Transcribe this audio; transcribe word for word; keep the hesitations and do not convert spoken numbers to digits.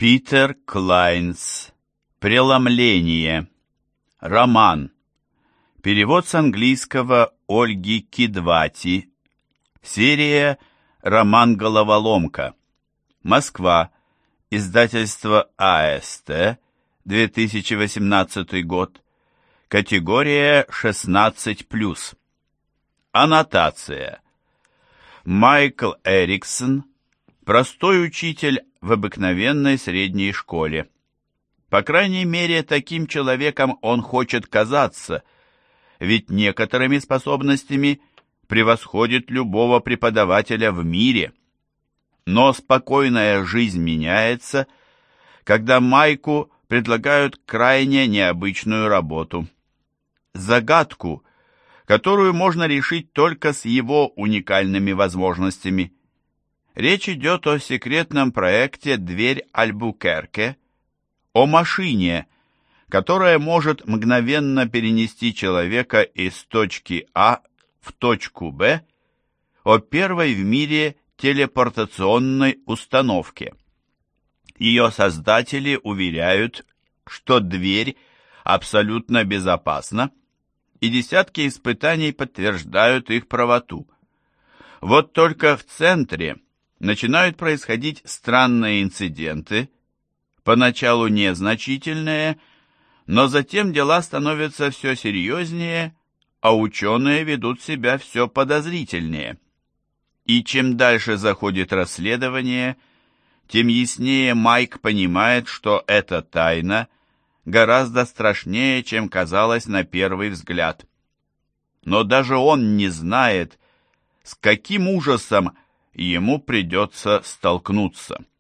Питер Клайнс. Преломление. Роман. Перевод с английского Ольги Кидвати. Серия «Роман Головоломка». Москва. Издательство А Эс Тэ. две тысячи восемнадцатый год. Категория шестнадцать плюс. Аннотация. Майкл Эриксон. Простой учитель в обыкновенной средней школе. По крайней мере, таким человеком он хочет казаться, ведь некоторыми способностями превосходит любого преподавателя в мире. Но спокойная жизнь меняется, когда Майку предлагают крайне необычную работу. Загадку, которую можно решить только с его уникальными возможностями. Речь идет о секретном проекте «Дверь Альбукерке», о машине, которая может мгновенно перенести человека из точки А в точку Б, о первой в мире телепортационной установке. Ее создатели уверяют, что дверь абсолютно безопасна, и десятки испытаний подтверждают их правоту. Вот только в центре начинают происходить странные инциденты, поначалу незначительные, но затем дела становятся все серьезнее, а ученые ведут себя все подозрительнее. И чем дальше заходит расследование, тем яснее Майк понимает, что эта тайна гораздо страшнее, чем казалось на первый взгляд. Но даже он не знает, с каким ужасом ему придется столкнуться.